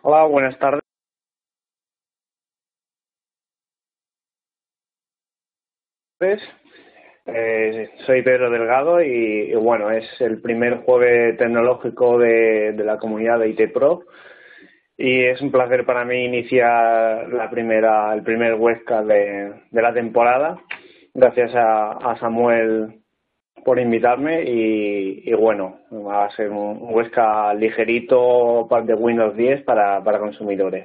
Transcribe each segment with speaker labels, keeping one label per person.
Speaker 1: Hola, buenas tardes. Soy Pedro Delgado y bueno, es el primer jueves tecnológico de la comunidad de IT Pro y es un placer para mí iniciar el primer webcast de la temporada. Gracias a Samuel por invitarme y bueno, va a ser un webcast ligerito de Windows 10 para consumidores.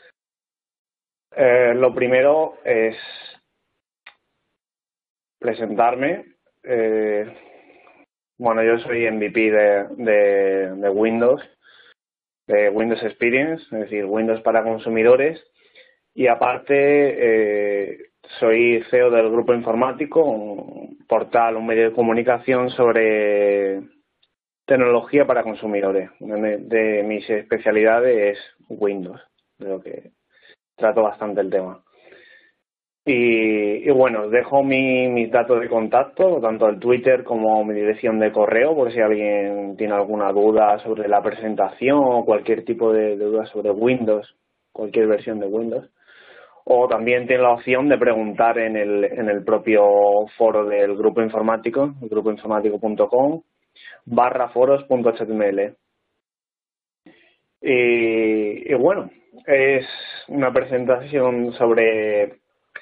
Speaker 1: Lo primero es presentarme. Eh, bueno, yo soy MVP de Windows, de Windows Experience, es decir, Windows para consumidores. Y aparte, soy CEO del Grupo Informático, un portal, un medio de comunicación sobre tecnología para consumidores. Una de mis especialidades es Windows, de lo que trato bastante el tema. Y bueno, dejo mis datos de contacto, tanto el Twitter como mi dirección de correo, por si alguien tiene alguna duda sobre la presentación o cualquier tipo de duda sobre Windows, cualquier versión de Windows. O también tiene la opción de preguntar en el propio foro del grupo informático, grupoinformático.com/foros.html. Y bueno, es una presentación sobre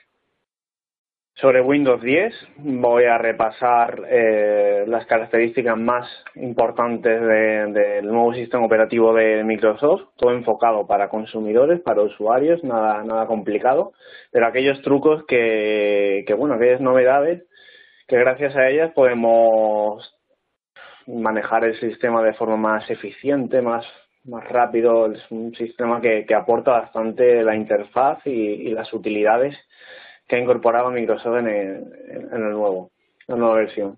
Speaker 1: Windows 10. Voy a repasar las características más importantes del nuevo sistema operativo de Microsoft, todo enfocado para consumidores, para usuarios, nada complicado, pero aquellos trucos bueno, aquellas novedades que gracias a ellas podemos manejar el sistema de forma más eficiente, más rápido. Es un sistema que aporta bastante la interfaz y las utilidades que ha incorporado Microsoft en la nueva versión.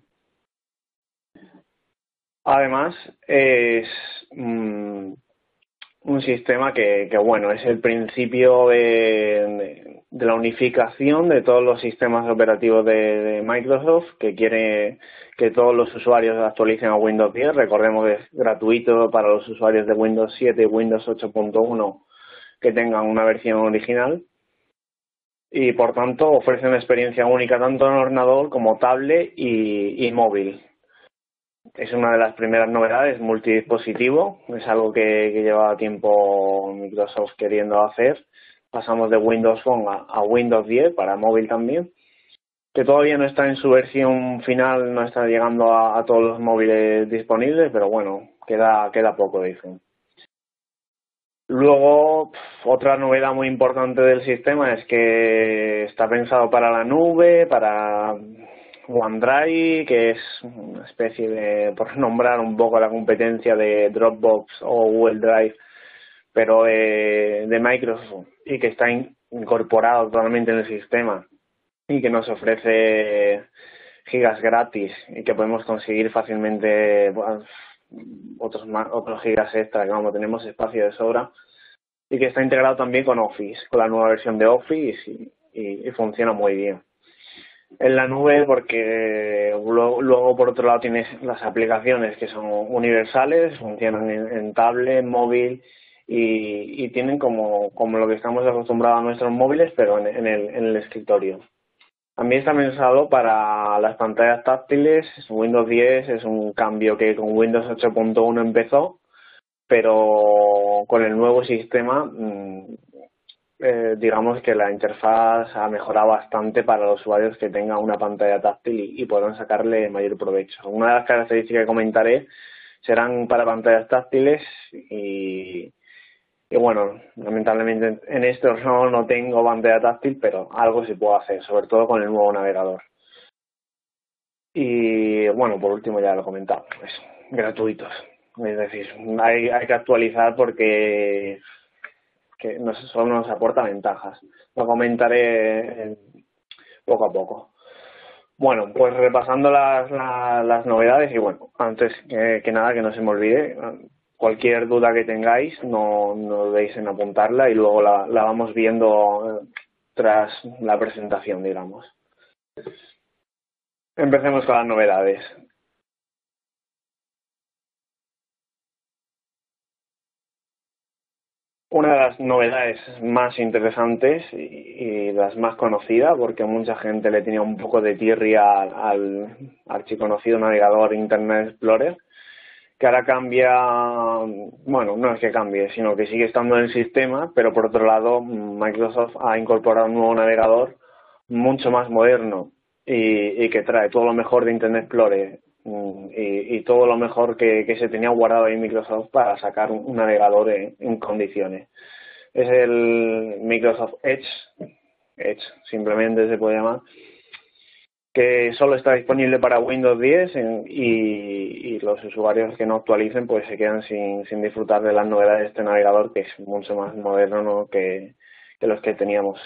Speaker 1: Además, es un sistema que bueno, es el principio de la unificación de todos los sistemas operativos de Microsoft, que quiere que todos los usuarios actualicen a Windows 10. Recordemos que es gratuito para los usuarios de Windows 7 y Windows 8.1 que tengan una versión original. Y por tanto ofrece una experiencia única tanto en ordenador como tablet y móvil. Es una de las primeras novedades, multidispositivo, es algo que lleva tiempo Microsoft queriendo hacer. Pasamos de Windows Phone a Windows 10 para móvil también, que todavía no está en su versión final, no está llegando a todos los móviles disponibles, pero bueno, queda poco, dicen. Luego, otra novedad muy importante del sistema es que está pensado para la nube, para OneDrive, que es una especie de, por nombrar un poco la competencia de Dropbox o Google Drive, pero de Microsoft, y que está incorporado totalmente en el sistema y que nos ofrece gigas gratis y que podemos conseguir fácilmente otros gigas extra, que vamos, tenemos espacio de sobra, y que está integrado también con Office, con la nueva versión de Office y funciona muy bien. En la nube, porque luego por otro lado tienes las aplicaciones que son universales, funcionan en tablet, móvil y tienen como lo que estamos acostumbrados a nuestros móviles, pero en el escritorio. También está pensado para las pantallas táctiles. Windows 10 es un cambio que con Windows 8.1 empezó, pero con el nuevo sistema digamos que la interfaz ha mejorado bastante para los usuarios que tengan una pantalla táctil y podrán sacarle mayor provecho. Una de las características que comentaré serán para pantallas táctiles y bueno, lamentablemente en esto no tengo pantalla táctil, pero algo se puede hacer, sobre todo con el nuevo navegador. Y bueno, por último ya lo he comentado, pues gratuitos. Es decir, hay que actualizar porque solo nos aporta ventajas. Lo comentaré poco a poco. Bueno, pues repasando las novedades y bueno, antes que nada que no se me olvide, cualquier duda que tengáis no dudéis en apuntarla y luego la vamos viendo tras la presentación, digamos. Empecemos con las novedades. una de las novedades más interesantes y las más conocidas, porque mucha gente le tenía un poco de tirria al archiconocido navegador Internet Explorer, que ahora cambia, bueno, no es que cambie, sino que sigue estando en el sistema, pero por otro lado Microsoft ha incorporado un nuevo navegador mucho más moderno y que trae todo lo mejor de Internet Explorer y todo lo mejor que se tenía guardado ahí en Microsoft para sacar un navegador en condiciones. Es el Microsoft Edge simplemente se puede llamar, que solo está disponible para Windows 10 y los usuarios que no actualicen pues se quedan sin disfrutar de las novedades de este navegador, que es mucho más moderno, ¿no?, que los que teníamos.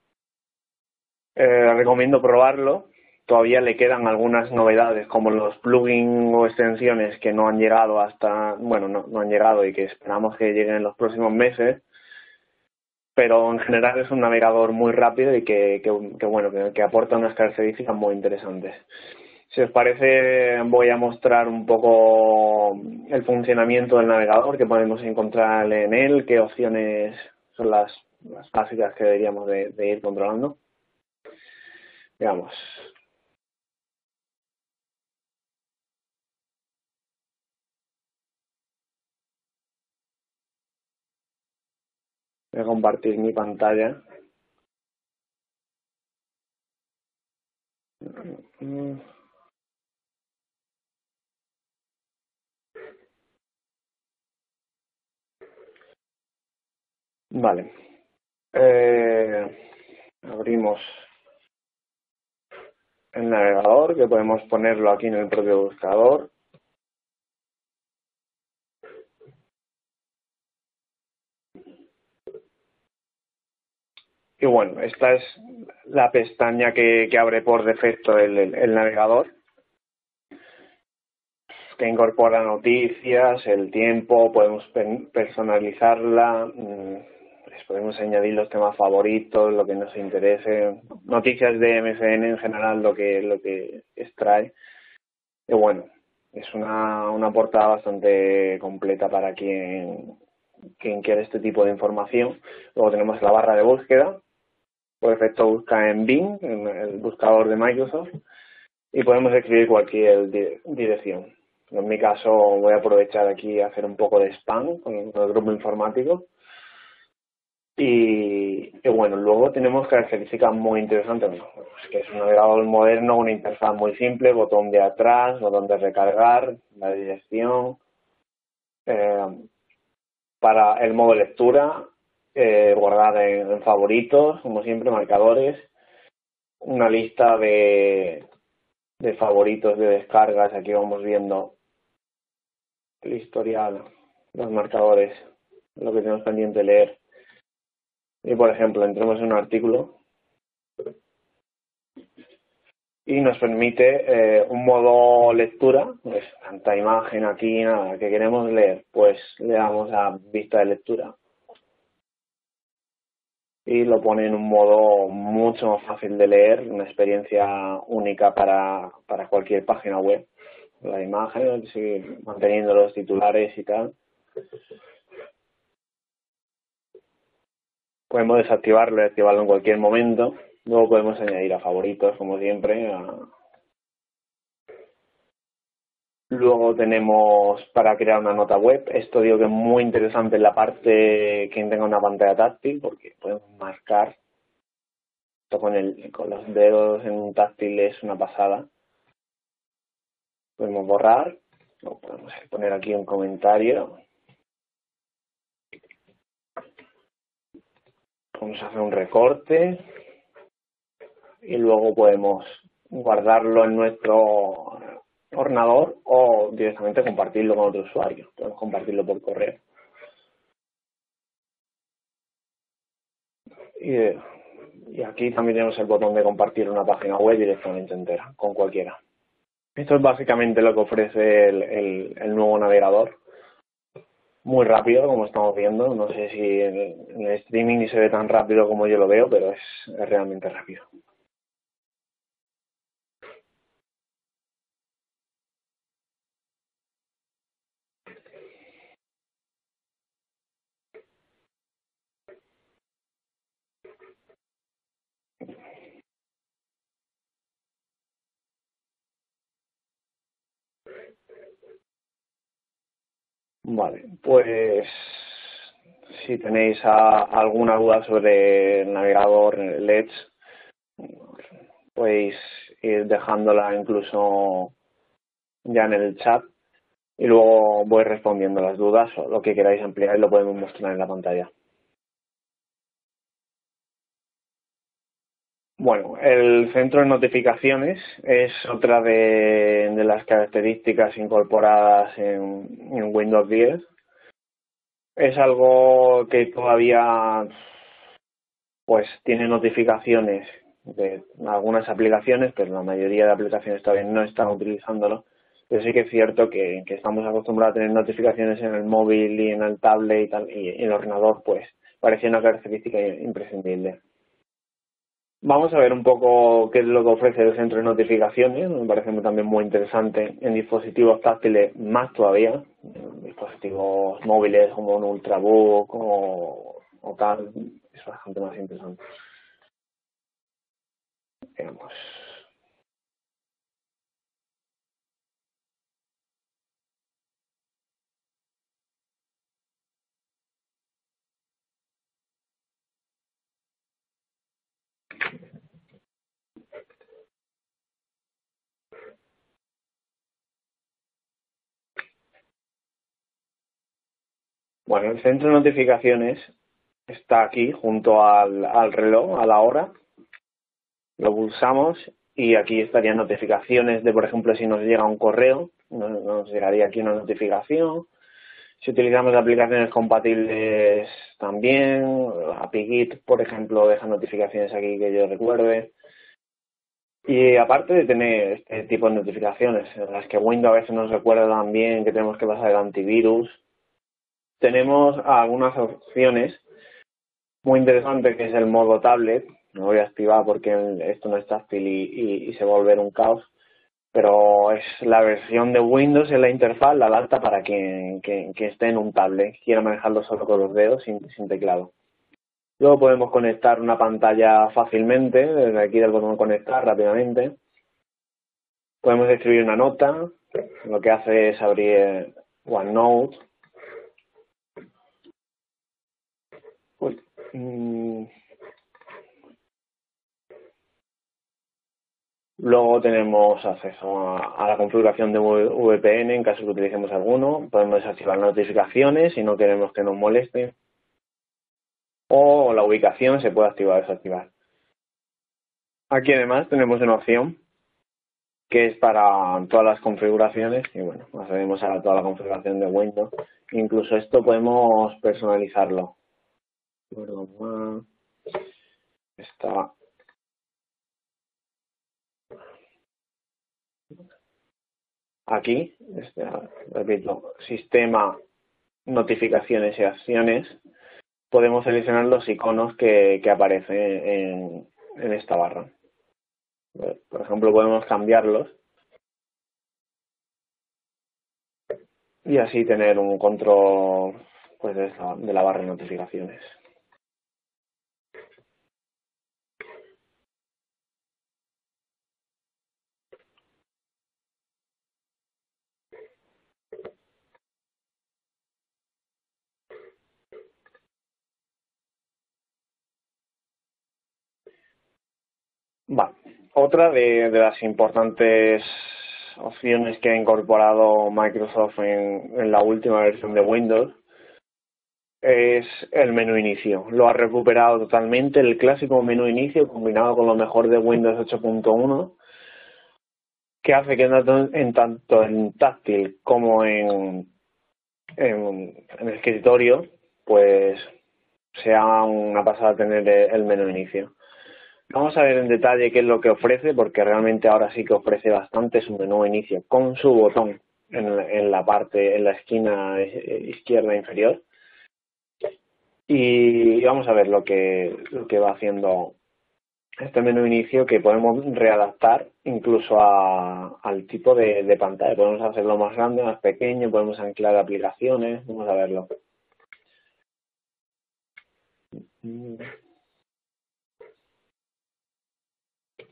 Speaker 1: Recomiendo probarlo. Todavía le quedan algunas novedades como los plugins o extensiones que no han llegado hasta, bueno, no han llegado y que esperamos que lleguen en los próximos meses, pero en general es un navegador muy rápido y que aporta unas características muy interesantes. Si os parece, voy a mostrar un poco el funcionamiento del navegador, que podemos encontrar en él, qué opciones son las básicas que deberíamos de ir controlando. Veamos. Voy a compartir mi pantalla. Vale. Abrimos el navegador, que podemos ponerlo aquí en el propio buscador. Y bueno, esta es la pestaña que abre por defecto el navegador, que incorpora noticias, el tiempo, podemos personalizarla, les podemos añadir los temas favoritos, lo que nos interese, noticias de MSN en general, lo que extrae. Y bueno, es una portada bastante completa para quien quiere este tipo de información. Luego tenemos la barra de búsqueda. Por defecto busca en Bing, en el buscador de Microsoft, y podemos escribir cualquier dirección. En mi caso voy a aprovechar aquí y hacer un poco de spam con el grupo informático. Y bueno, luego tenemos características muy interesantes, pues que es un navegador moderno, una interfaz muy simple, botón de atrás, botón de recargar, la dirección. Para el modo lectura, guardar en favoritos, como siempre, marcadores, una lista de favoritos de descargas. Aquí vamos viendo el historial, los marcadores, lo que tenemos pendiente de leer. Y por ejemplo, entremos en un artículo y nos permite un modo lectura, pues tanta imagen aquí, nada, que queremos leer, pues le damos a vista de lectura y lo pone en un modo mucho más fácil de leer, una experiencia única para cualquier página web. La imagen, sigue manteniendo los titulares y tal. Podemos desactivarlo y activarlo en cualquier momento. Luego podemos añadir a favoritos, como siempre. Luego tenemos para crear una nota web. Esto digo que es muy interesante en la parte quien tenga una pantalla táctil, porque podemos marcar esto con los dedos en un táctil, es una pasada. Podemos borrar, o podemos poner aquí un comentario. Vamos a hacer un recorte y luego podemos guardarlo en nuestro ordenador o directamente compartirlo con otro usuario. Podemos compartirlo por correo. Y aquí también tenemos el botón de compartir una página web directamente entera, con cualquiera. Esto es básicamente lo que ofrece el nuevo navegador. Muy rápido, como estamos viendo. No sé si en el streaming se ve tan rápido como yo lo veo, pero es realmente rápido. Vale, pues si tenéis alguna duda sobre el navegador LEDs, podéis ir dejándola incluso ya en el chat y luego voy respondiendo las dudas o lo que queráis ampliar y lo podemos mostrar en la pantalla. Bueno, el centro de notificaciones es otra de las características incorporadas en Windows 10. Es algo que todavía pues tiene notificaciones de algunas aplicaciones, pero la mayoría de aplicaciones todavía no están utilizándolo. Pero sí que es cierto que estamos acostumbrados a tener notificaciones en el móvil y en el tablet y tal, y en el ordenador, pues parecía una característica imprescindible. Vamos a ver un poco qué es lo que ofrece el centro de notificaciones. Me parece también muy interesante en dispositivos táctiles, más todavía, en dispositivos móviles como un Ultrabook o tal, es bastante más interesante. Veamos. Bueno, el centro de notificaciones está aquí junto al reloj, a la hora. Lo pulsamos y aquí estarían notificaciones de, por ejemplo, si nos llega un correo, nos llegaría aquí una notificación. Si utilizamos aplicaciones compatibles también, API-Git, por ejemplo, deja notificaciones aquí que yo recuerde. Y aparte de tener este tipo de notificaciones, en las que Windows a veces nos recuerda también que tenemos que pasar el antivirus, tenemos algunas opciones muy interesantes, que es el modo tablet. Lo voy a activar porque esto no es táctil y se va a volver un caos. Pero es la versión de Windows, es la interfaz, la adapta para que esté en un tablet, quiera manejarlo solo con los dedos, sin teclado. Luego podemos conectar una pantalla fácilmente, desde aquí del botón conectar rápidamente. Podemos escribir una nota, lo que hace es abrir OneNote. Uy, Luego tenemos acceso a la configuración de VPN en caso que utilicemos alguno. Podemos desactivar notificaciones si no queremos que nos moleste. O la ubicación se puede activar o desactivar. Aquí además tenemos una opción que es para todas las configuraciones y bueno, accedemos a toda la configuración de Windows. Incluso esto podemos personalizarlo. Está aquí, repito, sistema, notificaciones y acciones. Podemos seleccionar los iconos que aparecen en esta barra. Por ejemplo, podemos cambiarlos y así tener un control pues de la barra de notificaciones. Vale. Otra de las importantes opciones que ha incorporado Microsoft en la última versión de Windows es el menú inicio. Lo ha recuperado totalmente, el clásico menú inicio combinado con lo mejor de Windows 8.1, que hace que tanto en táctil como en escritorio pues sea una pasada tener el menú inicio. Vamos a ver en detalle qué es lo que ofrece, porque realmente ahora sí que ofrece bastante su menú inicio con su botón en la parte, en la esquina izquierda inferior. Y vamos a ver lo que va haciendo este menú inicio, que podemos readaptar incluso al tipo de pantalla. Podemos hacerlo más grande, más pequeño, podemos anclar aplicaciones. Vamos a verlo.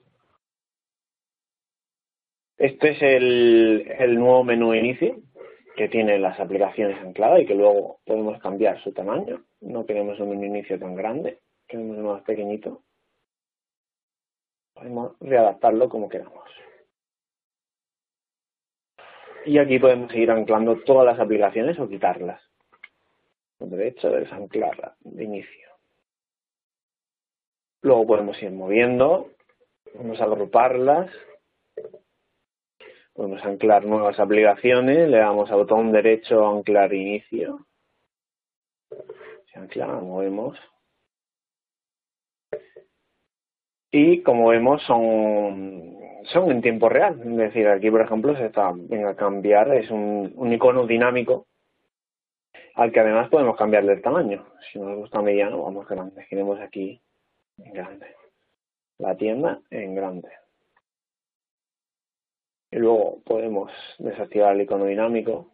Speaker 1: Este es el nuevo menú inicio. que tiene las aplicaciones ancladas y que luego podemos cambiar su tamaño. No queremos un menú inicio tan grande, queremos uno más pequeñito. Podemos readaptarlo como queramos. Y aquí podemos seguir anclando todas las aplicaciones o quitarlas. Con derecho a desanclarla de inicio. Luego podemos ir moviendo, vamos a agruparlas, podemos anclar nuevas aplicaciones, le damos al botón derecho a anclar inicio. Se ancla, movemos. Y como vemos son en tiempo real. Es decir, aquí por ejemplo se está a cambiar, es un icono dinámico al que además podemos cambiarle el tamaño. Si nos gusta mediano, vamos grande. Queremos aquí en grande. La tienda en grande. Y luego podemos desactivar el icono dinámico.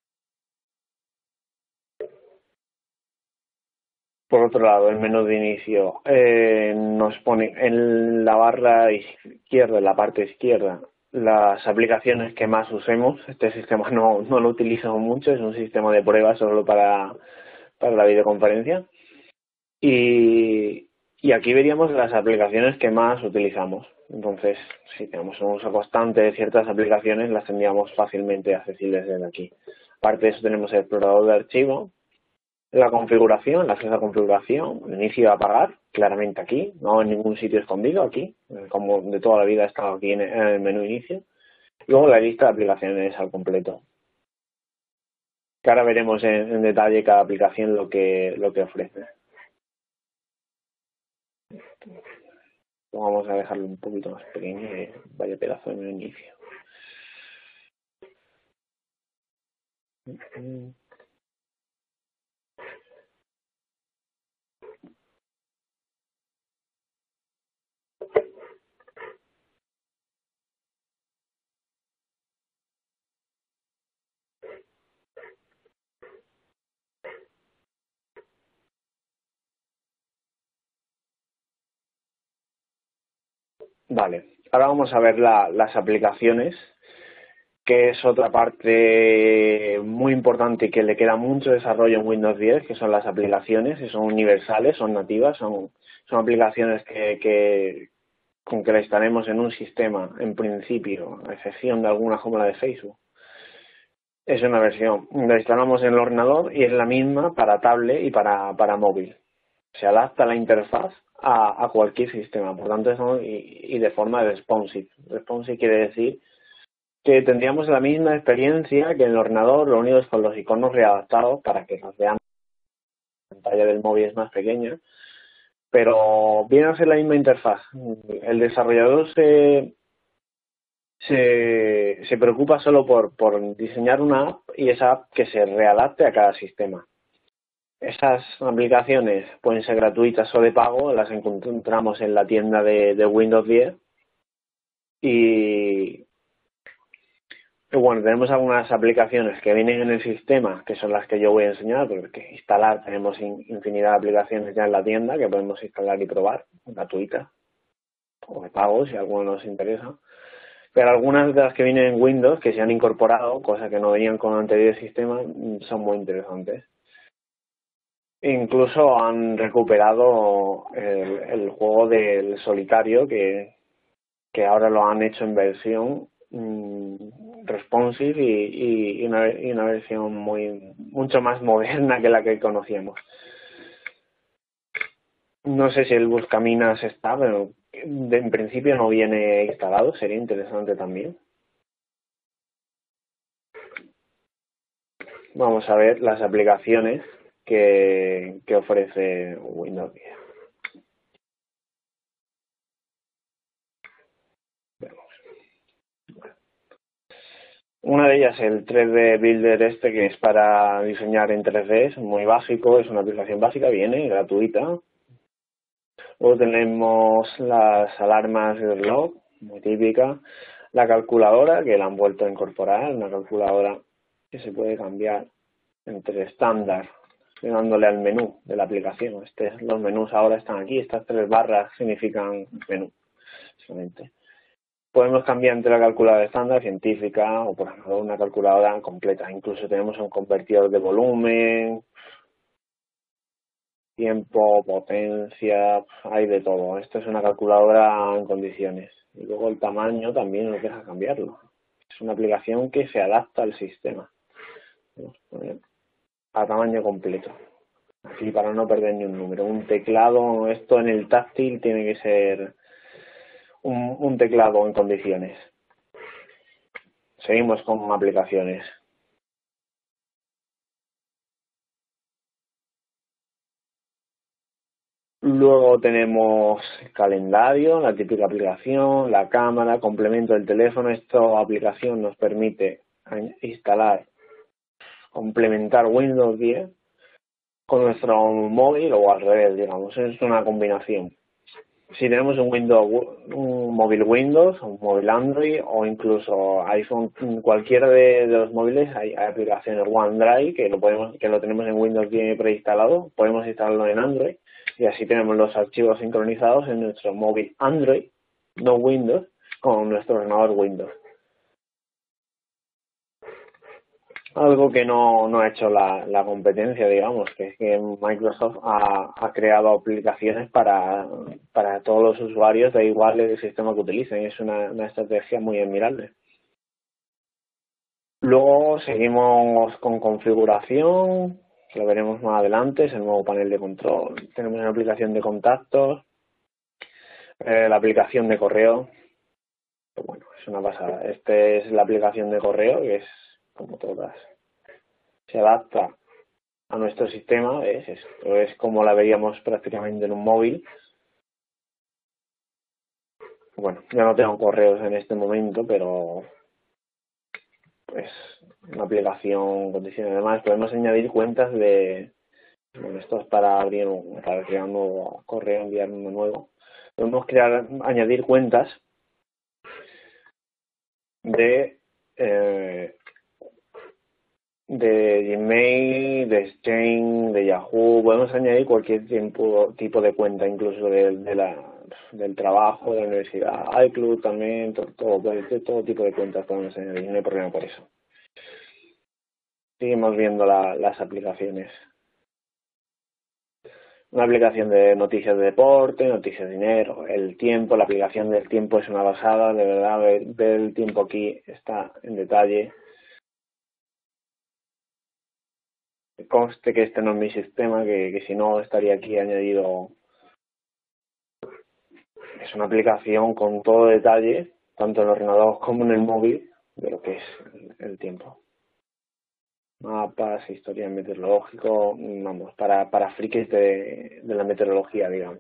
Speaker 1: Por otro lado, el menú de inicio nos pone en la barra izquierda, en la parte izquierda, las aplicaciones que más usemos. Este sistema no lo utilizamos mucho, es un sistema de prueba solo para la videoconferencia. Y aquí veríamos las aplicaciones que más utilizamos. Entonces, si tenemos un uso constante de ciertas aplicaciones, las tendríamos fácilmente accesibles desde aquí. Aparte de eso, tenemos el explorador de archivo, la configuración, el acceso a configuración, el inicio a apagar, claramente aquí, no en ningún sitio escondido, aquí, como de toda la vida ha estado aquí en el menú inicio. Luego la lista de aplicaciones al completo. Que ahora veremos en detalle cada aplicación lo que ofrece. Vamos a dejarlo un poquito más pequeño, vaya pedazo de menú inicio. Vale, ahora vamos a ver las aplicaciones, que es otra parte muy importante y que le queda mucho desarrollo en Windows 10, que son las aplicaciones, que son universales, son nativas, son aplicaciones con que la instalemos en un sistema, en principio, a excepción de alguna como la de Facebook. Es una versión, la instalamos en el ordenador y es la misma para tablet y para móvil. Se adapta la interfaz a cualquier sistema, por tanto, y de forma responsive. Responsive quiere decir que tendríamos la misma experiencia que en el ordenador, lo único es con los iconos readaptados para que nos veamos. La pantalla del móvil es más pequeña, pero viene a ser la misma interfaz. El desarrollador se preocupa solo por diseñar una app y esa app que se readapte a cada sistema. Esas aplicaciones pueden ser gratuitas o de pago, las encontramos en la tienda de Windows 10 y bueno, tenemos algunas aplicaciones que vienen en el sistema, que son las que yo voy a enseñar, porque instalar tenemos infinidad de aplicaciones ya en la tienda que podemos instalar y probar, gratuitas o de pago si alguno nos interesa. Pero algunas de las que vienen en Windows, que se han incorporado, cosas que no venían con el anterior sistema, son muy interesantes. Incluso han recuperado el juego del solitario, que ahora lo han hecho en versión responsive y una versión mucho más moderna que la que conocíamos. No sé si el Buscaminas está, pero en principio no viene instalado, sería interesante también. Vamos a ver las aplicaciones que ofrece Windows 10. Una de ellas, el 3D Builder que es para diseñar en 3D, es muy básico, es una aplicación básica, viene gratuita. Luego tenemos las alarmas de reloj, muy típica. La calculadora, que la han vuelto a incorporar, una calculadora que se puede cambiar entre estándar, dándole al menú de la aplicación. Los menús ahora están aquí, estas 3 barras significan menú, solamente. Podemos cambiar entre la calculadora estándar, científica o, por ejemplo, una calculadora completa. Incluso tenemos un convertidor de volumen, tiempo, potencia, hay de todo. Esto es una calculadora en condiciones. Y luego el tamaño también nos deja cambiarlo. Es una aplicación que se adapta al sistema. Vamos a poner a tamaño completo. Así para no perder ni un número. Un teclado, esto en el táctil tiene que ser un teclado en condiciones. Seguimos con aplicaciones. Luego tenemos calendario, la típica aplicación, la cámara, complemento del teléfono. Esta aplicación nos permite instalar, complementar Windows 10 con nuestro móvil o al revés, digamos. Es una combinación. Si tenemos un móvil Windows, un móvil Android o incluso iPhone, cualquiera de los móviles, hay aplicaciones OneDrive que lo tenemos en Windows 10 preinstalado, podemos instalarlo en Android y así tenemos los archivos sincronizados en nuestro móvil Android, no Windows, con nuestro ordenador Windows. Algo que no ha hecho la competencia, digamos, que es que Microsoft ha creado aplicaciones para todos los usuarios, da igual el sistema que utilicen. Es una estrategia muy admirable. Luego seguimos con configuración, que lo veremos más adelante, es el nuevo panel de control. Tenemos una aplicación de contactos, la aplicación de correo. Bueno, es una pasada. Esta es la aplicación de correo, que es como todas. Se adapta a nuestro sistema, es como la veríamos prácticamente en un móvil. Bueno, yo no tengo correos en este momento, pero pues una aplicación condiciones. Además podemos añadir cuentas bueno, esto es para crear un nuevo correo, enviar uno nuevo. Podemos añadir cuentas de Gmail, de Exchange, de Yahoo. Podemos añadir cualquier tipo de cuenta, incluso del trabajo, de la universidad, iCloud también, todo tipo de cuentas podemos añadir, no hay problema por eso. Seguimos viendo las aplicaciones. Una aplicación de noticias de deporte, noticias de dinero, el tiempo, la aplicación del tiempo es una basada, de verdad, ver el tiempo aquí está en detalle. Conste que este no es mi sistema, que si no estaría aquí añadido. Es una aplicación con todo detalle, tanto en el ordenador como en el móvil, de lo que es el tiempo. Mapas, historia meteorológico, vamos, para frikis de la meteorología, digamos.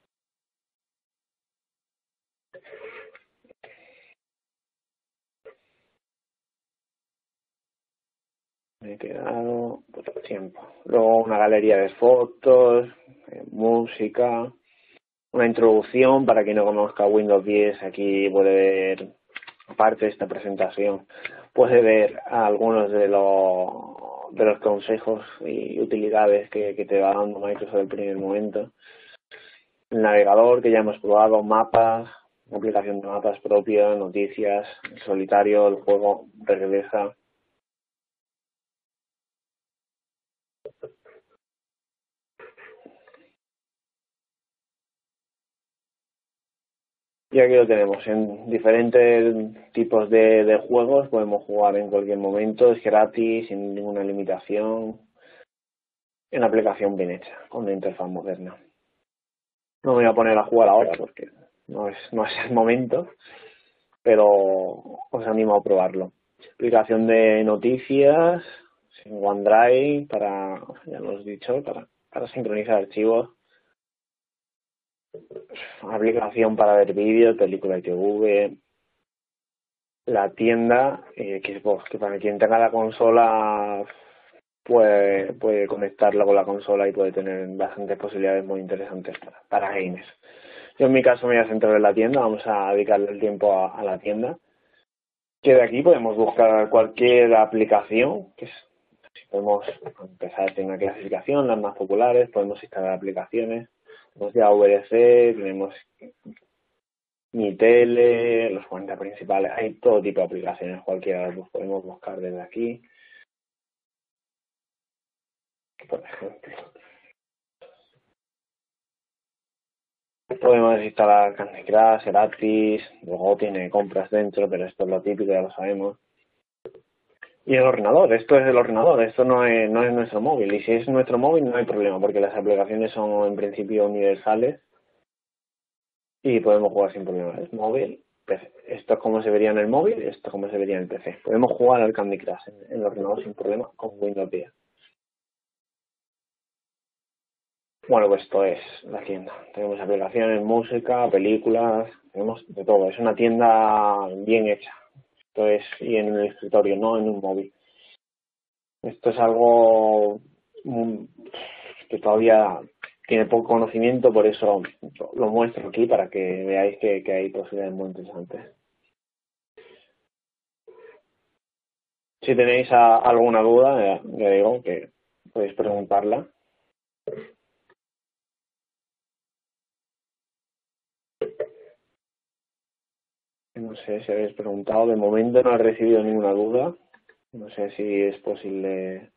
Speaker 1: Me he quedado tiempo. Luego una galería de fotos, música, una introducción para quien no conozca Windows 10. Aquí puede ver, aparte de esta presentación, puede ver algunos de los consejos y utilidades que te va dando Microsoft el primer momento. El navegador que ya hemos probado, mapas, una aplicación de mapas propia, noticias, el solitario, el juego regresa. Y aquí lo tenemos, en diferentes tipos de juegos, podemos jugar en cualquier momento, es gratis, sin ninguna limitación, en una aplicación bien hecha, con una interfaz moderna. No me voy a poner a jugar ahora porque no es el momento, pero os animo a probarlo. Aplicación de noticias, en OneDrive, ya lo he dicho, para sincronizar archivos. Aplicación para ver vídeos, películas TV, la tienda, Xbox, que para quien tenga la consola puede conectarla con la consola y puede tener bastantes posibilidades muy interesantes para gamers. Yo en mi caso me voy a centrar en la tienda, vamos a dedicarle el tiempo a la tienda, que de aquí podemos buscar cualquier aplicación, si podemos empezar en una clasificación, las más populares, podemos instalar aplicaciones, tenemos ya VLC, tenemos Mi Tele, los 40 principales, hay todo tipo de aplicaciones, cualquiera los podemos buscar desde aquí. Por ejemplo, podemos instalar Candy Crush gratis, luego tiene compras dentro, pero esto es lo típico, ya lo sabemos. Y el ordenador, esto es el ordenador, esto no es nuestro móvil, y si es nuestro móvil no hay problema, porque las aplicaciones son en principio universales y podemos jugar sin problema. Es móvil, PC. Esto es como se vería en el móvil, esto es como se vería en el PC. Podemos jugar al Candy Crush en el ordenador sin problema con Windows 10. Bueno, pues esto es la tienda. Tenemos aplicaciones, música, películas, tenemos de todo. Es una tienda bien hecha. Esto es, y en el escritorio, no en un móvil. Esto es algo que todavía tiene poco conocimiento, por eso lo muestro aquí para que veáis que hay posibilidades muy interesantes. Si tenéis alguna duda, ya digo que podéis preguntarla. No sé si habéis preguntado, de momento no he recibido ninguna duda. No sé si es posible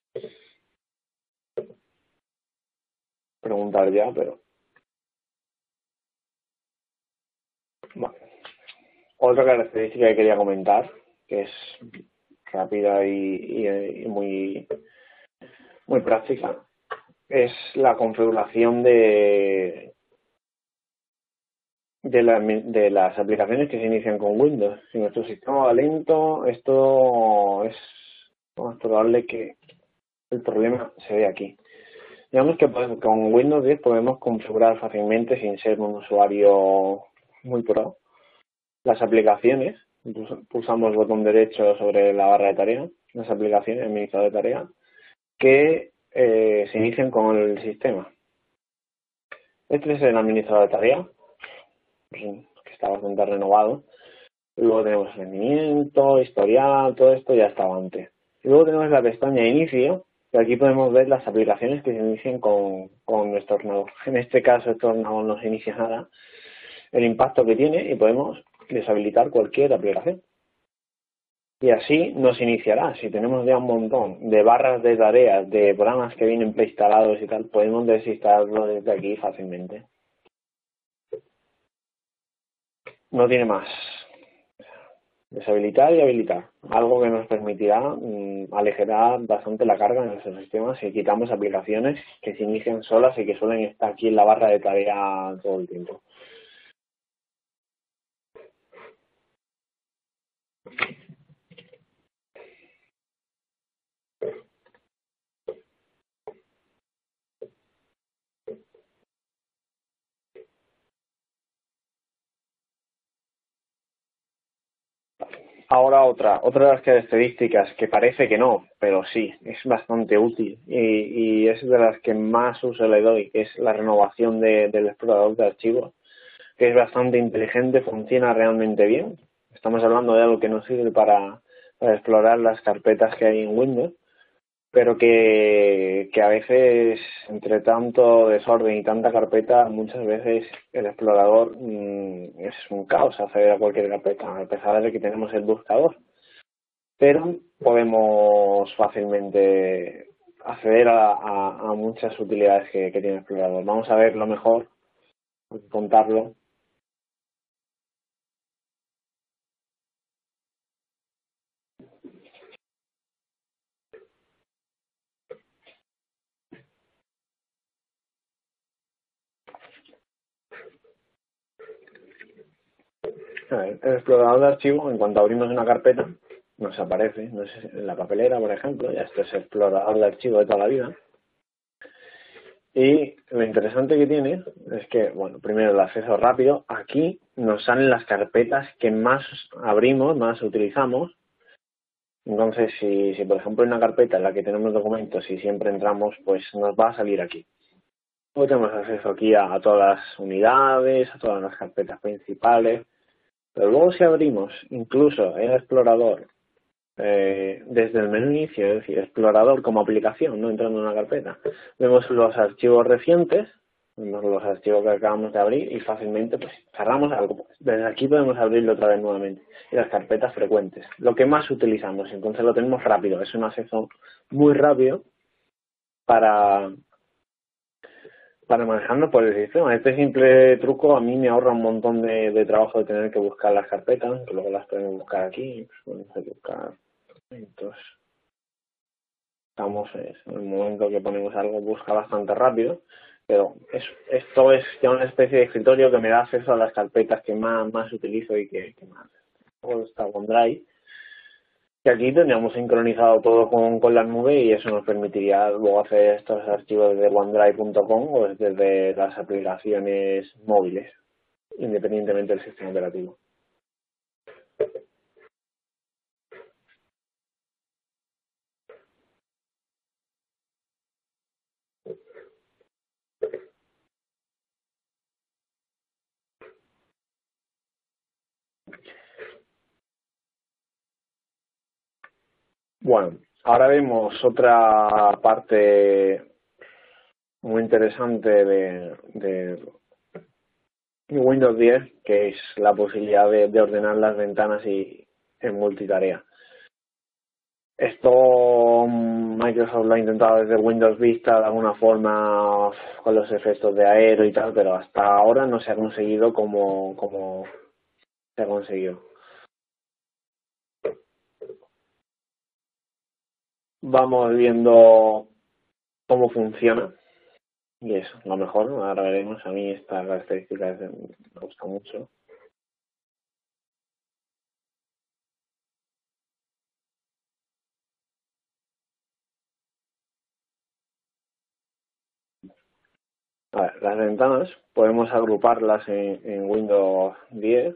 Speaker 1: preguntar ya, pero bueno. Otra característica que quería comentar, que es rápida y muy práctica, es la configuración de las aplicaciones que se inician con Windows. Si nuestro sistema va lento, esto es más probable que el problema se ve aquí. Digamos que con Windows 10 podemos configurar fácilmente, sin ser un usuario muy pro, las aplicaciones. Pulsamos botón derecho sobre la barra de tareas, las aplicaciones, administrador de tareas, que se inician con el sistema. Este es el administrador de tareas, que está bastante renovado. Luego tenemos rendimiento, historial, todo esto ya estaba antes. Y luego tenemos la pestaña inicio, y aquí podemos ver las aplicaciones que se inician con nuestro ordenador. En este caso, este ordenador no se inicia nada, el impacto que tiene, y podemos deshabilitar cualquier aplicación. Y así nos iniciará. Si tenemos ya un montón de barras de tareas, de programas que vienen preinstalados y tal, podemos desinstalarlo desde aquí fácilmente. No tiene más. Deshabilitar y habilitar. Algo que nos permitirá aligerar bastante la carga en nuestro sistema si quitamos aplicaciones que se inician solas y que suelen estar aquí en la barra de tarea todo el tiempo. Ahora otra de las características que parece que no, pero sí, es bastante útil y es de las que más uso le doy, que es la renovación del explorador de archivos, que es bastante inteligente, funciona realmente bien. Estamos hablando de algo que nos sirve para explorar las carpetas que hay en Windows, pero que a veces, entre tanto desorden y tanta carpeta, muchas veces el explorador es un caos acceder a cualquier carpeta, a pesar de que tenemos el buscador. Pero podemos fácilmente acceder a muchas utilidades que tiene el explorador. Vamos a ver lo mejor, contarlo. A ver, el explorador de archivos, en cuanto abrimos una carpeta, nos aparece, no sé, en la papelera, por ejemplo, ya esto es el explorador de archivos de toda la vida. Y lo interesante que tiene es que, bueno, primero el acceso rápido. Aquí nos salen las carpetas que más abrimos, más utilizamos. Entonces, si por ejemplo en una carpeta en la que tenemos documentos y siempre entramos, pues nos va a salir aquí. Luego tenemos acceso aquí a todas las unidades, a todas las carpetas principales. Pero luego si abrimos incluso el explorador desde el menú inicio, es decir, explorador como aplicación, no entrando en una carpeta, vemos los archivos recientes, vemos los archivos que acabamos de abrir y fácilmente pues cerramos algo. Desde aquí podemos abrirlo otra vez nuevamente. Y las carpetas frecuentes, lo que más utilizamos, entonces lo tenemos rápido, es un acceso muy rápido para manejarnos por el sistema. Este simple truco a mí me ahorra un montón de trabajo de tener que buscar las carpetas, que luego las podemos buscar aquí, pues podemos buscar. Entonces, estamos en el momento que ponemos algo, busca bastante rápido, pero esto es ya una especie de escritorio que me da acceso a las carpetas que más utilizo y que más. Luego está OneDrive, que aquí tendríamos sincronizado todo con la nube y eso nos permitiría luego hacer estos archivos desde OneDrive.com o desde las aplicaciones móviles, independientemente del sistema operativo. Bueno, ahora vemos otra parte muy interesante de Windows 10, que es la posibilidad de ordenar las ventanas y en multitarea. Esto Microsoft lo ha intentado desde Windows Vista de alguna forma con los efectos de Aero y tal, pero hasta ahora no se ha conseguido como se ha conseguido. Vamos viendo cómo funciona y eso, lo mejor, ahora veremos. A mí esta característica me gusta mucho. A ver, las ventanas podemos agruparlas en Windows 10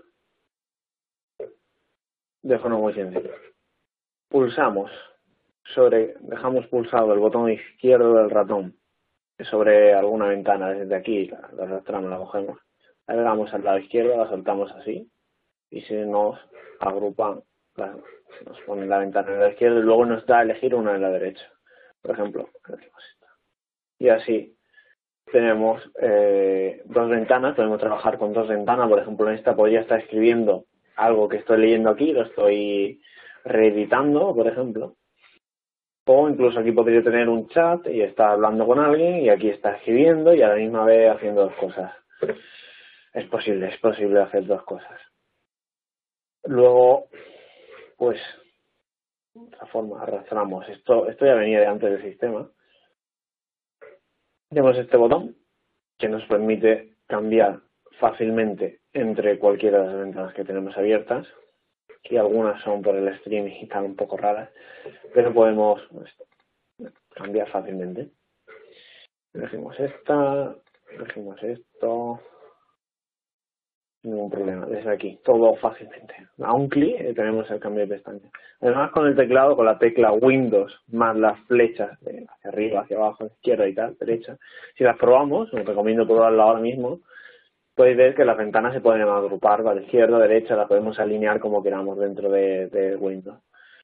Speaker 1: de forma muy sencilla. Pulsamos dejamos pulsado el botón izquierdo del ratón sobre alguna ventana desde aquí, la arrastramos, la cogemos, la agregamos al lado izquierdo, la soltamos así y se nos agrupan, nos pone la ventana en la izquierda y luego nos da a elegir una en la derecha. Por ejemplo, elegimos esta. Y así tenemos dos ventanas, podemos trabajar con dos ventanas. Por ejemplo, en esta podría estar escribiendo algo que estoy leyendo aquí, lo estoy reeditando, por ejemplo. O incluso aquí podría tener un chat y estar hablando con alguien y aquí está escribiendo y a la misma vez haciendo dos cosas. Es posible hacer dos cosas. Luego, pues, de otra forma, arrastramos. Esto ya venía de antes del sistema. Tenemos este botón que nos permite cambiar fácilmente entre cualquiera de las ventanas que tenemos abiertas. Aquí algunas son por el streaming y están un poco raras, pero podemos cambiar fácilmente. Elegimos esta, elegimos esto, ningún problema, desde aquí, todo fácilmente. A un clic tenemos el cambio de pestaña. Además con el teclado, con la tecla Windows más las flechas de hacia arriba, hacia abajo, izquierda y tal, derecha, si las probamos, os recomiendo probarlo ahora mismo, podéis ver que las ventanas se pueden agrupar a la izquierda, derecha, las podemos alinear como queramos dentro de Windows.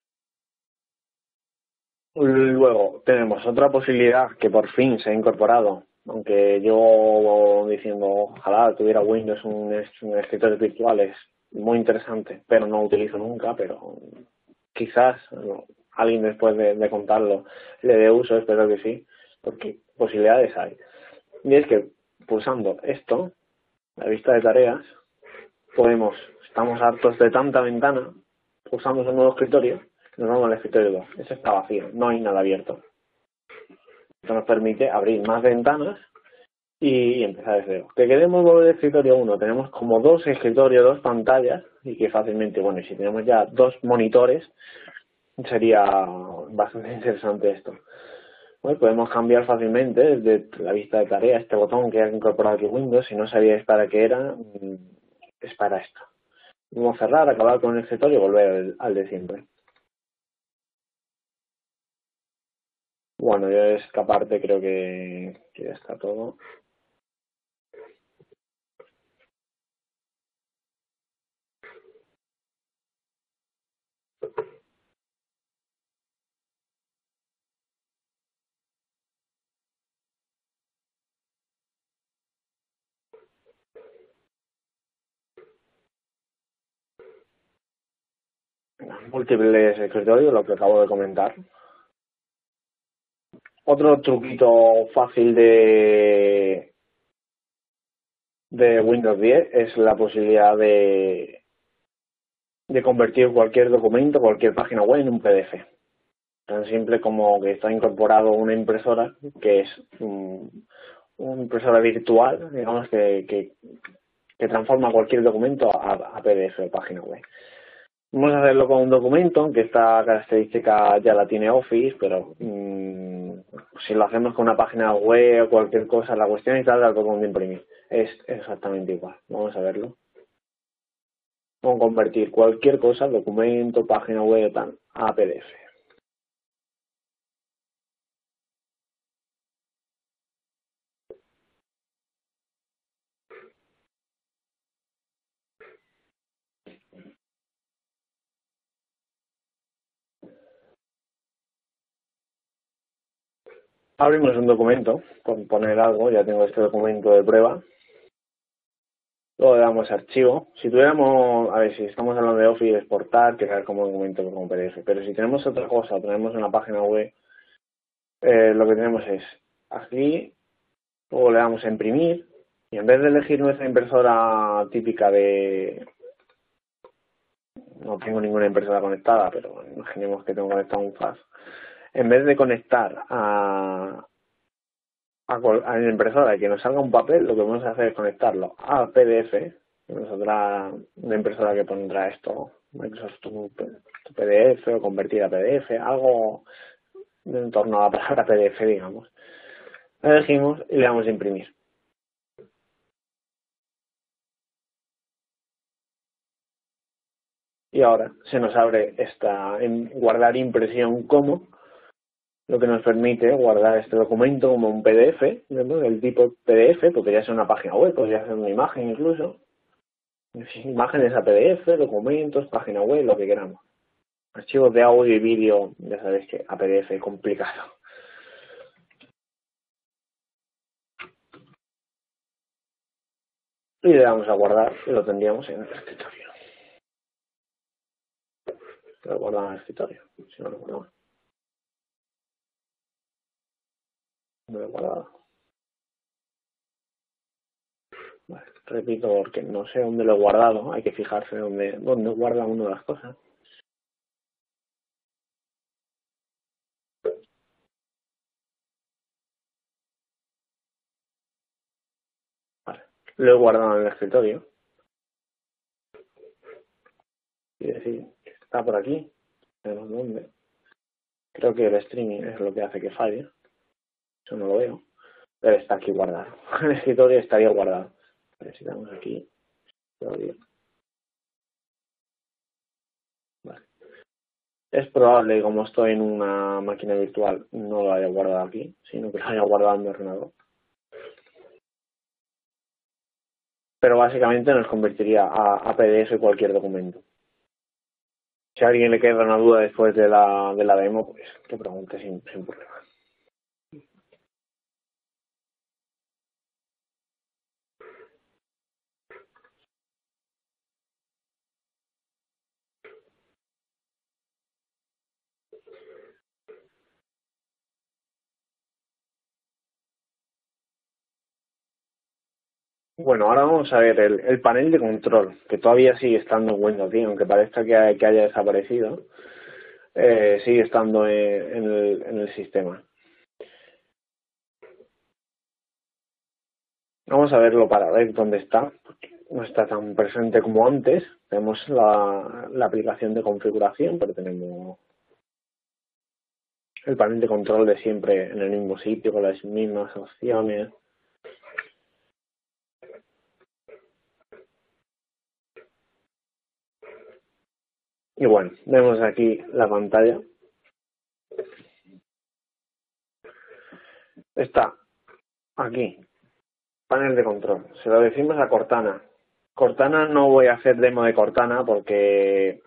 Speaker 1: Luego tenemos otra posibilidad que por fin se ha incorporado, aunque yo diciendo ojalá tuviera Windows un escritorio virtual, es muy interesante, pero no lo utilizo nunca, pero quizás alguien después de contarlo le dé uso, espero que sí, porque posibilidades hay. Y es que pulsando esto, la vista de tareas, estamos hartos de tanta ventana, pulsamos un nuevo escritorio, nos vamos al escritorio 2. Ese está vacío, no hay nada abierto. Esto nos permite abrir más ventanas y empezar desde cero. Que queremos volver al escritorio 1, tenemos como dos escritorios, dos pantallas, y que fácilmente, bueno, y si tenemos ya dos monitores, sería bastante interesante esto. Bueno, podemos cambiar fácilmente desde la vista de tarea este botón que ha incorporado aquí Windows. Si no sabíais para qué era, es para esto. Vamos a cerrar, acabar con el escritorio y volver al de siempre. Bueno, yo esta parte creo que ya está todo. múltiples escritorios, lo que acabo de comentar. Otro truquito fácil de Windows 10 es la posibilidad de convertir cualquier documento, cualquier página web en un PDF. Tan simple como que está incorporado una impresora que es una impresora virtual, digamos, que transforma cualquier documento a PDF o página web. Vamos a hacerlo con un documento, aunque esta característica ya la tiene Office, pero si lo hacemos con una página web o cualquier cosa, la cuestión es darle al botón de imprimir. Es exactamente igual. Vamos a verlo. Vamos a convertir cualquier cosa, documento, página web, tal, a PDF. Abrimos un documento, con poner algo, ya tengo este documento de prueba. Luego le damos a archivo. Si tuviéramos, a ver, si estamos hablando de Office, exportar, crear como documento como PDF. Pero si tenemos otra cosa, tenemos una página web, lo que tenemos es aquí, luego le damos a imprimir, y en vez de elegir nuestra impresora típica no tengo ninguna impresora conectada, pero imaginemos que tengo conectado un fax. En vez de conectar a la impresora y que nos salga un papel, lo que vamos a hacer es conectarlo a PDF, que nos saldrá una impresora que pondrá esto, Microsoft tu PDF o convertir a PDF, algo en torno a la palabra PDF, digamos. Lo elegimos y le damos a imprimir. Y ahora se nos abre guardar impresión como, lo que nos permite guardar este documento como un PDF, ¿no? Del tipo PDF, porque ya sea una página web, podría ser una imagen incluso. Imágenes a PDF, documentos, página web, lo que queramos. Archivos de audio y vídeo, ya sabéis que a PDF es complicado. Y le damos a guardar y lo tendríamos en el escritorio. Lo guardamos en el escritorio, si no lo guardamos. No lo he guardado. Vale, repito porque no sé dónde lo he guardado, hay que fijarse dónde guarda uno las cosas. Vale, lo he guardado en el escritorio. Y decir, está por aquí, no sé dónde. Creo que el streaming es lo que hace que falle. Eso no lo veo. Pero está aquí guardado. El escritorio estaría guardado. Necesitamos aquí. Vale. Es probable que como estoy en una máquina virtual no lo haya guardado aquí, sino que lo haya guardado en mi ordenador. Pero básicamente nos convertiría a PDF cualquier documento. Si a alguien le queda una duda después de la demo, pues que pregunte sin problema. Bueno, ahora vamos a ver el panel de control, que todavía sigue estando en Windows 10, aunque parezca que haya desaparecido, sigue estando en el sistema. Vamos a verlo para ver dónde está, porque no está tan presente como antes. Tenemos la aplicación de configuración, pero tenemos el panel de control de siempre en el mismo sitio, con las mismas opciones. Y bueno, vemos aquí la pantalla. Está aquí, panel de control. Se lo decimos a Cortana. Cortana no voy a hacer demo de Cortana porque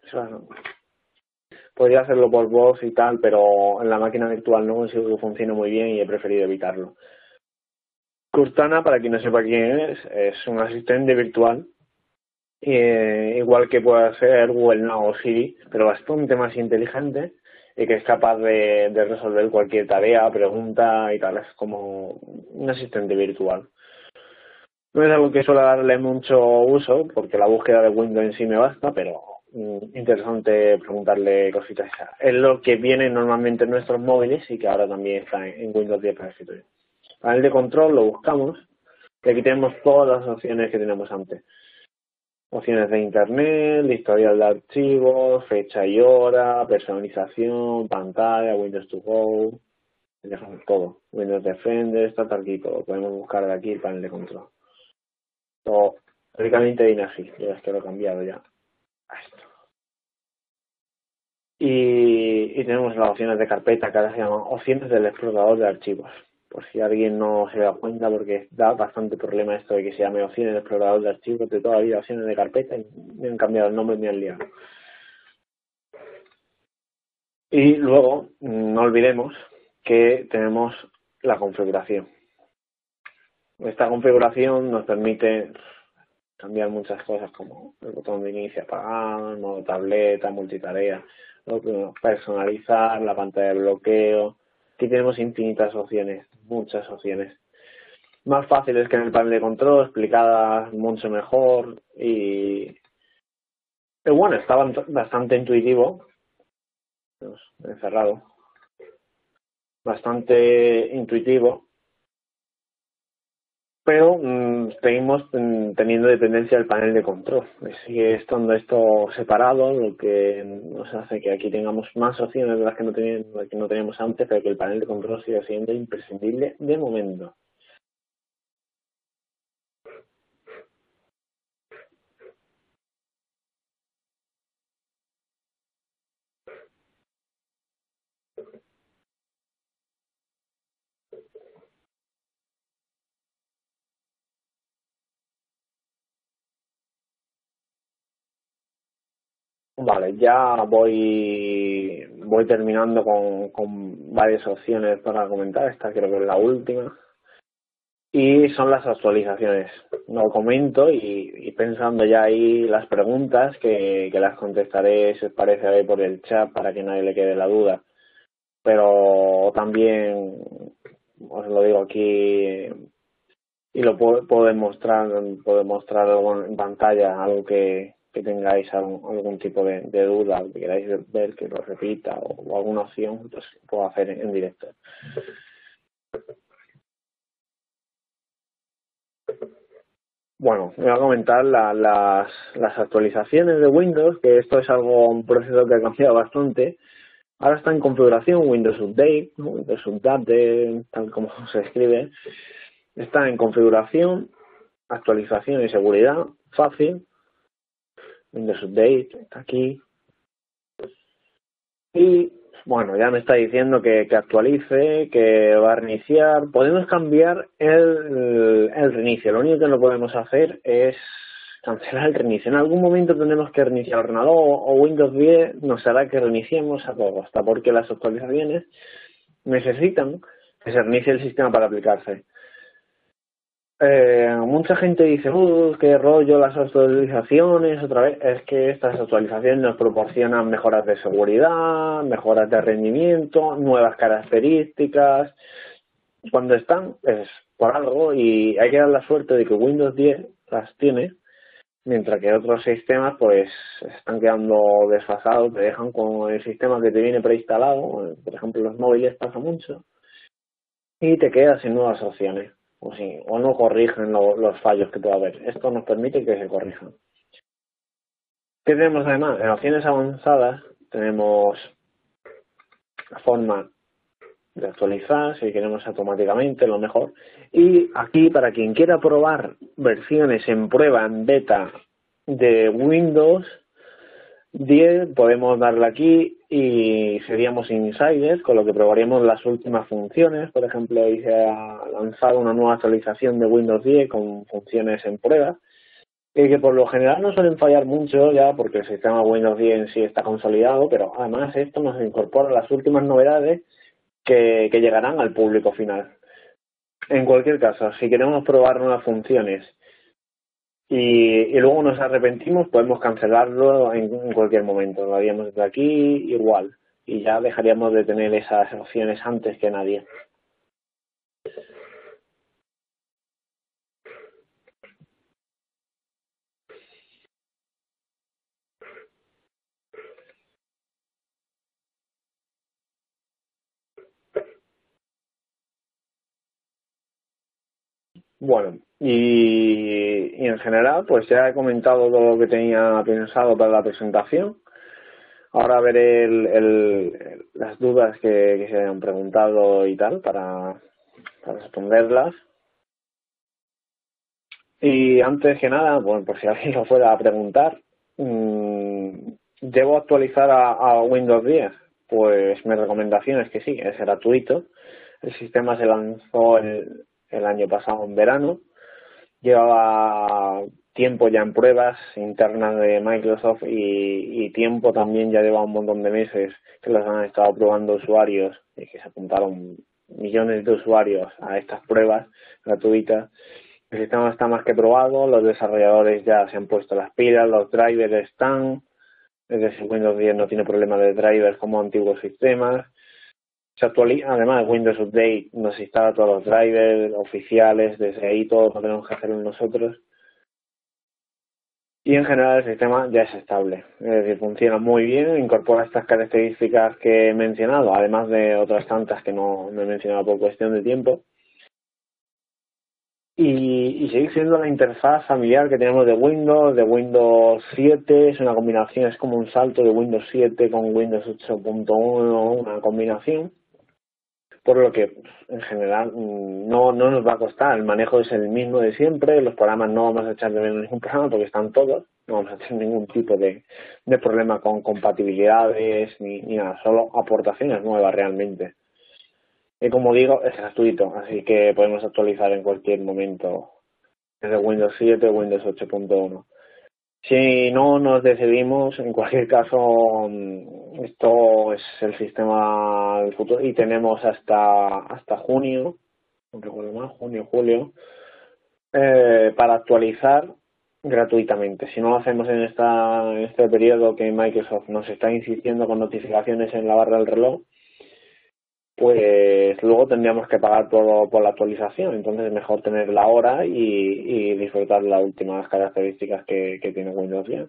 Speaker 1: podría hacerlo por voz y tal, pero en la máquina virtual no consigo que funcione muy bien y he preferido evitarlo. Cortana, para quien no sepa quién es un asistente virtual igual que puede ser Google Now o Siri, pero bastante más inteligente y que es capaz de resolver cualquier tarea, pregunta y tal. Es como un asistente virtual. No es algo que suele darle mucho uso, porque la búsqueda de Windows en sí me basta, pero interesante preguntarle cositas. Es lo que viene normalmente en nuestros móviles y que ahora también está en Windows 10 para escritorio. Panel de control lo buscamos y aquí tenemos todas las opciones que tenemos antes. Opciones de internet, historial de archivos, fecha y hora, personalización, pantalla, Windows to Go, todo. Windows Defender, está aquí todo. Podemos buscar de aquí el panel de control. Todo, teóricamente viene así, yo es que lo he cambiado ya a esto. Y tenemos las opciones de carpeta, que ahora se llaman opciones del explorador de archivos. Por si alguien no se da cuenta, porque da bastante problema esto de que se llame opciones de explorador de archivos de toda la vida, opciones de carpeta, y me han cambiado el nombre y me han liado. Y luego, no olvidemos que tenemos la configuración. Esta configuración nos permite cambiar muchas cosas como el botón de inicio apagado, el modo tableta, multitarea, personalizar, la pantalla de bloqueo. Aquí tenemos infinitas opciones, muchas opciones. Más fáciles que en el panel de control, explicadas mucho mejor pero bueno, está bastante intuitivo. Encerrado. Bastante intuitivo. Pero seguimos teniendo dependencia del panel de control. Sigue estando esto separado, lo que nos hace que aquí tengamos más opciones de las que no teníamos antes, pero que el panel de control sigue siendo imprescindible de momento. Vale, ya voy terminando con varias opciones para comentar. Esta creo que es la última. Y son las actualizaciones. Lo comento y pensando ya ahí las preguntas que las contestaré, si os parece, ahí por el chat para que nadie le quede la duda. Pero también os lo digo aquí y lo puedo demostrar algo en pantalla, algo que tengáis algún tipo de duda, que queráis ver que lo repita o alguna opción, pues puedo hacer en directo. Bueno, voy a comentar las actualizaciones de Windows, que esto es un proceso que ha cambiado bastante. Ahora está en configuración Windows Update, ¿no? Windows Update, tal como se escribe. Está en configuración, actualización y seguridad, fácil. Windows Update, está aquí. Y bueno, ya me está diciendo que actualice, que va a reiniciar. Podemos cambiar el reinicio. Lo único que no podemos hacer es cancelar el reinicio. En algún momento tendremos que reiniciar el ordenador o Windows 10 nos hará que reiniciemos a todo costa, porque las actualizaciones necesitan que se reinicie el sistema para aplicarse. Mucha gente dice, qué rollo las actualizaciones, otra vez, es que estas actualizaciones nos proporcionan mejoras de seguridad, mejoras de rendimiento, nuevas características. Cuando están, es por algo y hay que dar la suerte de que Windows 10 las tiene, mientras que otros sistemas pues están quedando desfasados, te dejan con el sistema que te viene preinstalado, por ejemplo los móviles pasa mucho, y te quedas sin nuevas opciones. O no corrigen los fallos que pueda haber. Esto nos permite que se corrijan. ¿Qué tenemos además? En opciones avanzadas tenemos la forma de actualizar, si queremos automáticamente, lo mejor. Y aquí, para quien quiera probar versiones en prueba, en beta de Windows 10, podemos darle aquí y seríamos insiders, con lo que probaríamos las últimas funciones. Por ejemplo, hoy se ha lanzado una nueva actualización de Windows 10 con funciones en prueba, y que por lo general no suelen fallar mucho ya porque el sistema Windows 10 en sí está consolidado, pero además esto nos incorpora las últimas novedades que llegarán al público final. En cualquier caso, si queremos probar nuevas funciones y luego nos arrepentimos, podemos cancelarlo en cualquier momento. Lo haríamos desde aquí igual. Y ya dejaríamos de tener esas opciones antes que nadie. Bueno, y en general, pues ya he comentado todo lo que tenía pensado para la presentación. Ahora veré las dudas que se hayan preguntado y tal para responderlas. Y antes que nada, bueno, por si alguien lo fuera a preguntar, ¿debo actualizar a Windows 10? Pues mi recomendación es que sí, es gratuito. El sistema se lanzó el año pasado en verano. Llevaba tiempo ya en pruebas internas de Microsoft y tiempo también, ya lleva un montón de meses que los han estado probando usuarios y que se apuntaron millones de usuarios a estas pruebas gratuitas. El sistema está más que probado, los desarrolladores ya se han puesto las pilas, los drivers están, es decir, Windows 10 no tiene problema de drivers como antiguos sistemas. Se actualiza, además Windows Update nos instala todos los drivers oficiales, desde ahí todo lo tenemos que hacerlo nosotros. Y en general el sistema ya es estable, es decir, funciona muy bien, incorpora estas características que he mencionado, además de otras tantas que no he mencionado por cuestión de tiempo. Y sigue siendo la interfaz familiar que tenemos de Windows 7, es una combinación, es como un salto de Windows 7 con Windows 8.1, una combinación, por lo que en general no nos va a costar, el manejo es el mismo de siempre, los programas no vamos a echar de menos ningún programa porque están todos, no vamos a tener ningún tipo de problema con compatibilidades ni nada, solo aportaciones nuevas realmente. Y como digo, es gratuito, así que podemos actualizar en cualquier momento desde Windows 7 o Windows 8.1. Si no nos decidimos, en cualquier caso, esto es el sistema del futuro y tenemos hasta junio, no recuerdo más, junio, julio, para actualizar gratuitamente. Si no lo hacemos en este periodo que Microsoft nos está insistiendo con notificaciones en la barra del reloj, pues luego tendríamos que pagar por la actualización. Entonces es mejor tenerla ahora y disfrutar las últimas características que tiene Windows 10.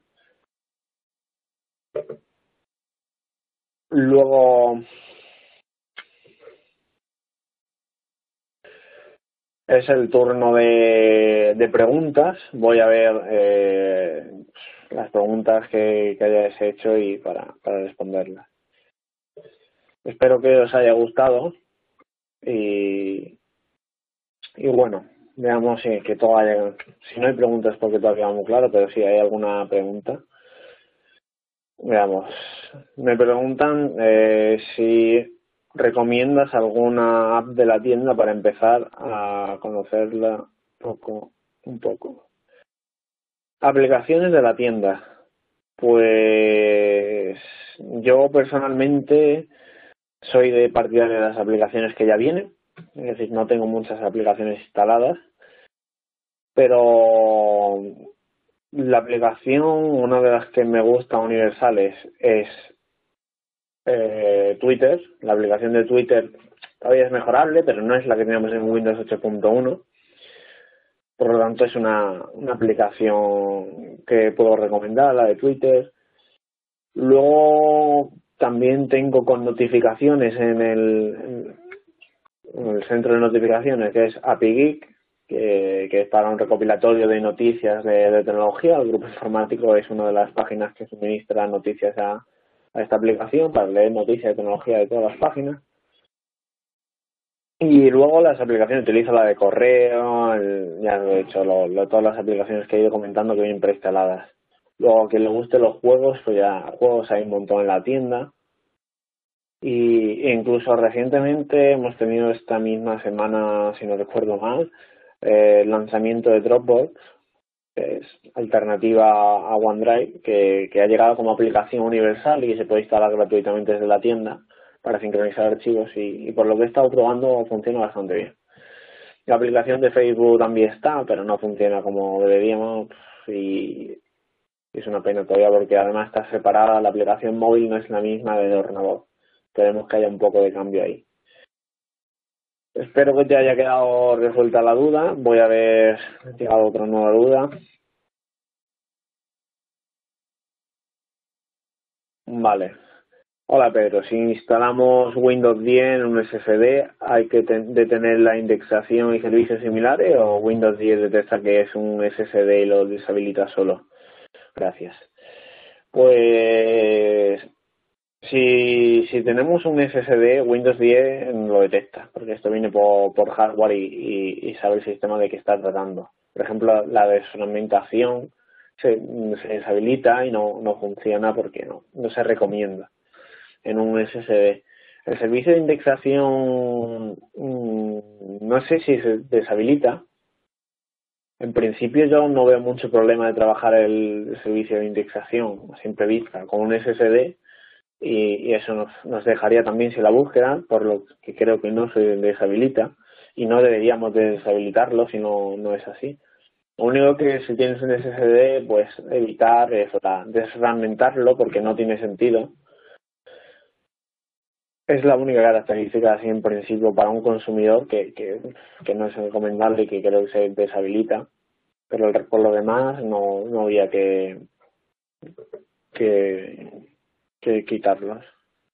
Speaker 1: Luego es el turno de preguntas. Voy a ver las preguntas que hayáis hecho y para responderlas. Espero que os haya gustado y bueno, veamos que todo haya... Si no hay preguntas porque todo ha quedado muy claro, pero si hay alguna pregunta. Veamos, me preguntan si recomiendas alguna app de la tienda para empezar a conocerla un poco. Aplicaciones de la tienda. Pues yo personalmente soy de partidario de las aplicaciones que ya vienen, es decir, no tengo muchas aplicaciones instaladas, pero la aplicación, una de las que me gusta universales es Twitter. La aplicación de Twitter todavía es mejorable, pero no es la que tenemos en Windows 8.1. Por lo tanto, es una aplicación que puedo recomendar, la de Twitter. Luego también tengo con notificaciones en el centro de notificaciones, que es API Geek, que es para un recopilatorio de noticias de tecnología. El grupo informático es una de las páginas que suministra noticias a esta aplicación para leer noticias de tecnología de todas las páginas. Y luego las aplicaciones, utilizo la de correo, ya lo he hecho, todas las aplicaciones que he ido comentando que vienen preinstaladas. Luego, a quien le guste los juegos, pues ya juegos hay un montón en la tienda. E incluso recientemente hemos tenido esta misma semana, si no recuerdo mal, el lanzamiento de Dropbox, que es alternativa a OneDrive, que ha llegado como aplicación universal y que se puede instalar gratuitamente desde la tienda para sincronizar archivos y por lo que he estado probando funciona bastante bien. La aplicación de Facebook también está, pero no funciona como deberíamos. y es una pena todavía porque además está separada, la aplicación móvil no es la misma del ordenador. Queremos que haya un poco de cambio ahí. Espero que te haya quedado resuelta la duda. Voy a ver si ha llegado otra nueva duda. Vale. Hola Pedro, si instalamos Windows 10 en un SSD, ¿hay que detener la indexación y servicios similares o Windows 10 detecta que es un SSD y lo deshabilita solo? Gracias. Pues si tenemos un SSD, Windows 10 lo detecta, porque esto viene por hardware y sabe el sistema de qué está tratando. Por ejemplo, la desfragmentación se deshabilita y no funciona porque no se recomienda en un SSD. El servicio de indexación no sé si se deshabilita. En principio yo no veo mucho problema de trabajar el servicio de indexación a simple vista con un SSD y eso nos dejaría también sin la búsqueda, por lo que creo que no se deshabilita y no deberíamos de deshabilitarlo si no es así. Lo único que si tienes un SSD, pues evitar eso, desfragmentarlo porque no tiene sentido. Es la única característica así en principio para un consumidor que no es recomendable y que creo que se deshabilita, pero por lo demás no había que quitarlos.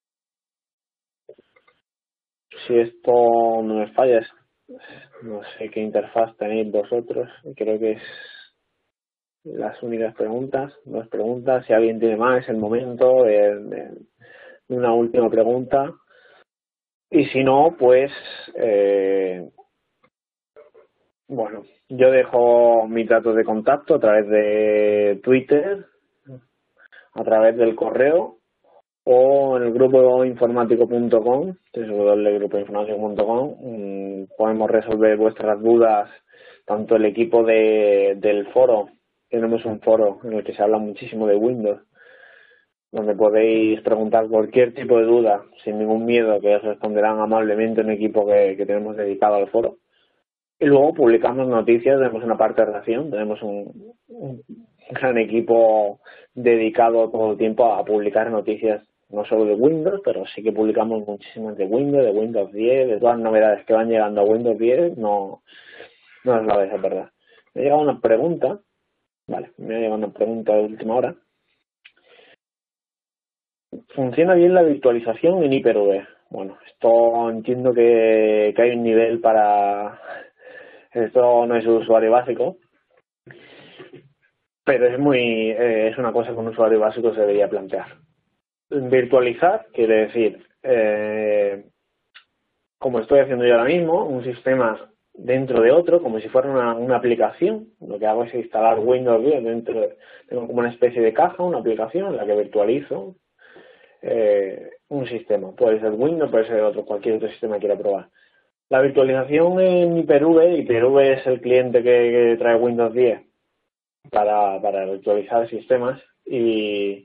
Speaker 1: Si esto no me falla, no sé qué interfaz tenéis vosotros, creo que es las únicas preguntas, dos preguntas. Si alguien tiene más, es el momento de una última pregunta. Y si no, pues bueno, yo dejo mis datos de contacto a través de Twitter, a través del correo o en el grupo informático.com, www.grupoinformático.com. Podemos resolver vuestras dudas, tanto el equipo del foro, tenemos un foro en el que se habla muchísimo de Windows, donde podéis preguntar cualquier tipo de duda sin ningún miedo, que os responderán amablemente un equipo que tenemos dedicado al foro. Y luego publicamos noticias, tenemos una parte de redacción, tenemos un gran equipo dedicado todo el tiempo a publicar noticias, no solo de Windows, pero sí que publicamos muchísimas de Windows 10, de todas las novedades que van llegando a Windows 10, no os la vais a perder. Me ha llegado una pregunta, me ha llegado una pregunta de última hora. ¿Funciona bien la virtualización en Hyper-V? Bueno, esto entiendo que hay un nivel para... Esto no es un usuario básico, pero es una cosa que un usuario básico se debería plantear. Virtualizar quiere decir, como estoy haciendo yo ahora mismo, un sistema dentro de otro, como si fuera una aplicación. Lo que hago es instalar Windows 10 tengo como una especie de caja, una aplicación en la que virtualizo un sistema. Puede ser Windows, puede ser cualquier otro sistema que quiera probar. La virtualización en Hyper-V es el cliente que trae Windows 10 para virtualizar sistemas y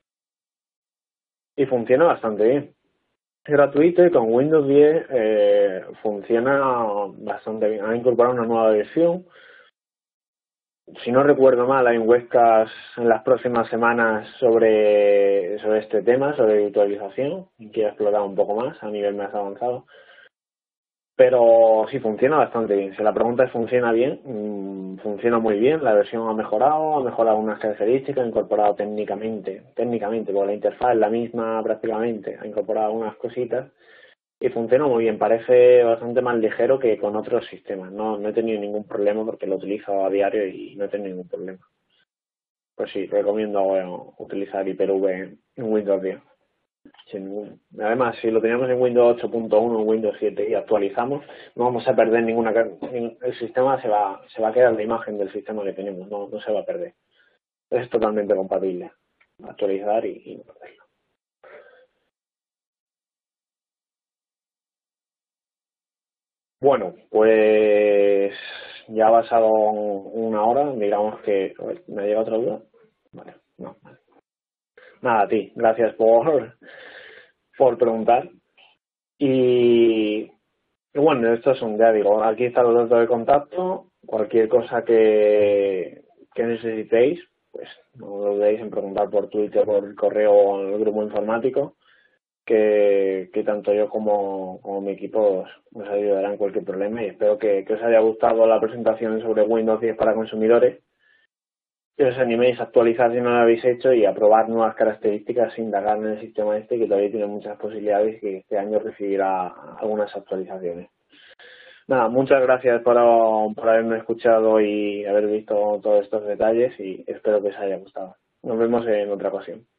Speaker 1: funciona bastante bien. Es gratuito y con Windows 10 funciona bastante bien. Han incorporado una nueva versión. Si no recuerdo mal, hay un webcast en las próximas semanas sobre este tema, sobre virtualización, y quiero explorar un poco más a nivel más avanzado. Pero sí, funciona bastante bien. Si la pregunta es ¿funciona bien? Funciona muy bien. La versión ha mejorado unas características, ha incorporado técnicamente, porque la interfaz es la misma prácticamente, ha incorporado unas cositas y funciona muy bien. Parece bastante más ligero que con otros sistemas. No he tenido ningún problema porque lo utilizo a diario y no he tenido ningún problema. Pues sí, recomiendo utilizar Hyper-V en Windows 10. Además, si lo teníamos en Windows 8.1 o Windows 7 y actualizamos, no vamos a perder el sistema se va a quedar la imagen del sistema que tenemos, no se va a perder. Es totalmente compatible. Actualizar y no perderlo. Bueno, pues ya ha pasado una hora, digamos que... A ver, ¿me ha llegado otra duda? Vale, no. Nada, a ti. Gracias por preguntar. Y bueno, estos son, ya digo, aquí están los datos de contacto. Cualquier cosa que que necesitéis, pues no lo dudéis en preguntar por Twitter, por correo o en el grupo informático, que tanto yo como mi equipo os ayudará en cualquier problema, y espero que os haya gustado la presentación sobre Windows 10 para consumidores, que os animéis a actualizar si no lo habéis hecho y a probar nuevas características, indagar en el sistema que todavía tiene muchas posibilidades y que este año recibirá algunas actualizaciones. Nada, muchas gracias por haberme escuchado y haber visto todos estos detalles, y espero que os haya gustado. Nos vemos en otra ocasión.